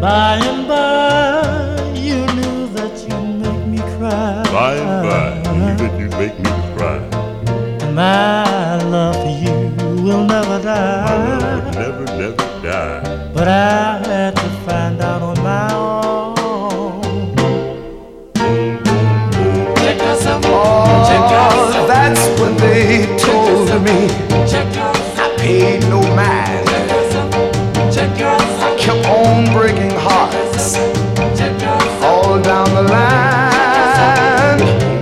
By and by, you knew that you'd make me cry. By and by, you knew that you'd make me cry. And my love for you will never die. My love would never, never die. But I had to find out on my own. Oh, that's what they told me. I paid no mind. I kept on breaking hearts all down the line.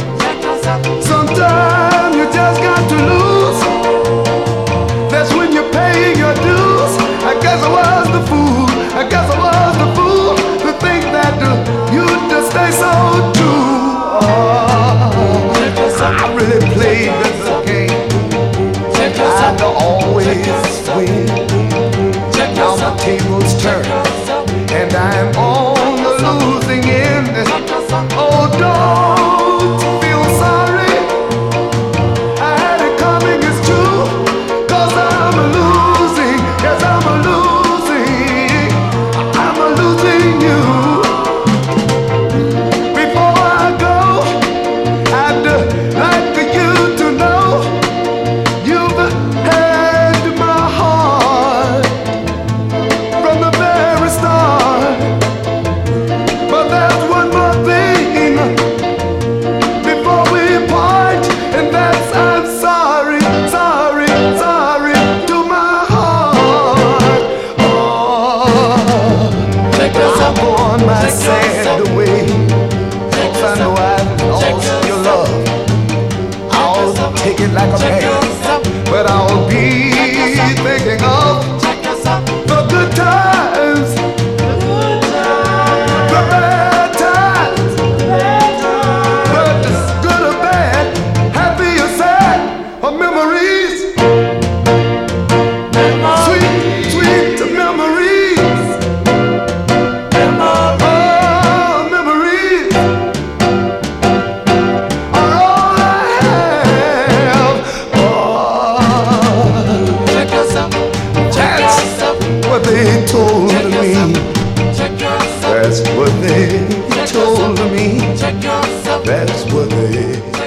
Sometimes you just got to lose. That's when you're paying your dues. I guess I was the fool. I guess I was the fool to think that you'd just stay so true. I really played this game. I'd always win. Now my tables turn, and I'm on the losing end. Oh, don't feel sorry. I had it coming, it's true. 'Cause I'm losing. Yes, I'm losing. I'm losing you. Before I go, I'd like you to know you've had my heart from the very start. But there's one more thing before we part, and that's I'm sorry, sorry, sorry to my heart. Oh, I'm on my sad way. 'Cause I know I've lost your love. I'll take it like a man, but I'll be thinking of the good times, the bad times, whether it's good or bad, happy or sad, or memories, sweet, sweet memories. Oh, memories are all I have. Oh, that's what they told me. That's what they told me. That's what they